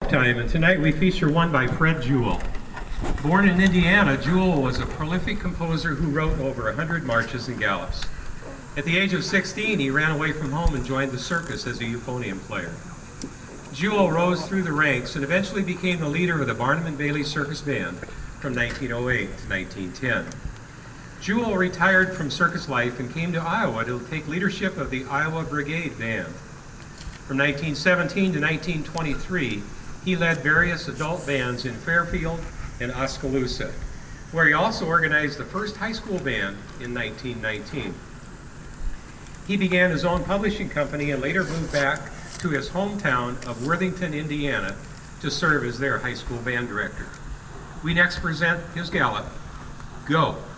time, and tonight we feature one by Fred Jewell. Born in Indiana, Jewell was a prolific composer who wrote over 100 marches and gallops. At the age of 16, he ran away from home and joined the circus as a euphonium player. Jewell rose through the ranks and eventually became the leader of the Barnum and Bailey Circus Band from 1908 to 1910. Jewell retired from circus life and came to Iowa to take leadership of the Iowa Brigade Band. From 1917 to 1923, he led various adult bands in Fairfield and Oskaloosa, where he also organized the first high school band in 1919. He began his own publishing company and later moved back to his hometown of Worthington, Indiana, to serve as their high school band director. We next present his gallop, Go!